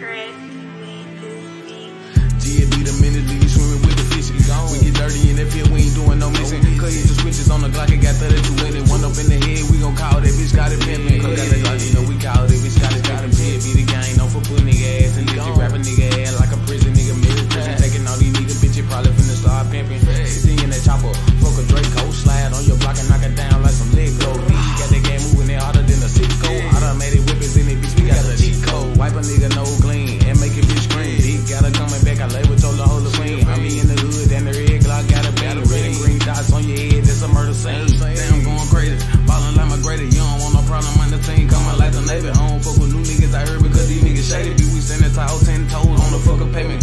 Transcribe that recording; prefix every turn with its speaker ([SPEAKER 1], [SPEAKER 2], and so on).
[SPEAKER 1] GFB the minute leave you swimming with the fish. We get dirty in that field, we ain't doing no missing. Cut hit the switches on the Glock, it got 32 in it. One up in the head, we gon' call that bitch, got it pimpin'. Cut got that Glock, you know we call that bitch, got it pimpin'. GFB the gang, known for putting nigga ass in this. You rap a nigga ass like a prison nigga, middle prison. Taking all these niggas, bitch, you probably finna start pimpin'. Singing that chopper, fuck a Draco, slide on your block and knock it down like some Lego. Got that game moving it harder than a Cisco. Automatic whippers in it, bitch, we got a cheat code. Wipe a nigga nose clean and make it bitch scream. Dick got her coming back, I label told her hold the queen. I be in the hood and the red Glock got a bang. Red and green dots on your head, that's a murder scene. Damn, going crazy, ballin' like my greater. You don't want no problem on the team, coming like the Navy. I don't fuck with new niggas, I heard because these niggas shady. Be we standing tall, 10 toes on the fucking pavement.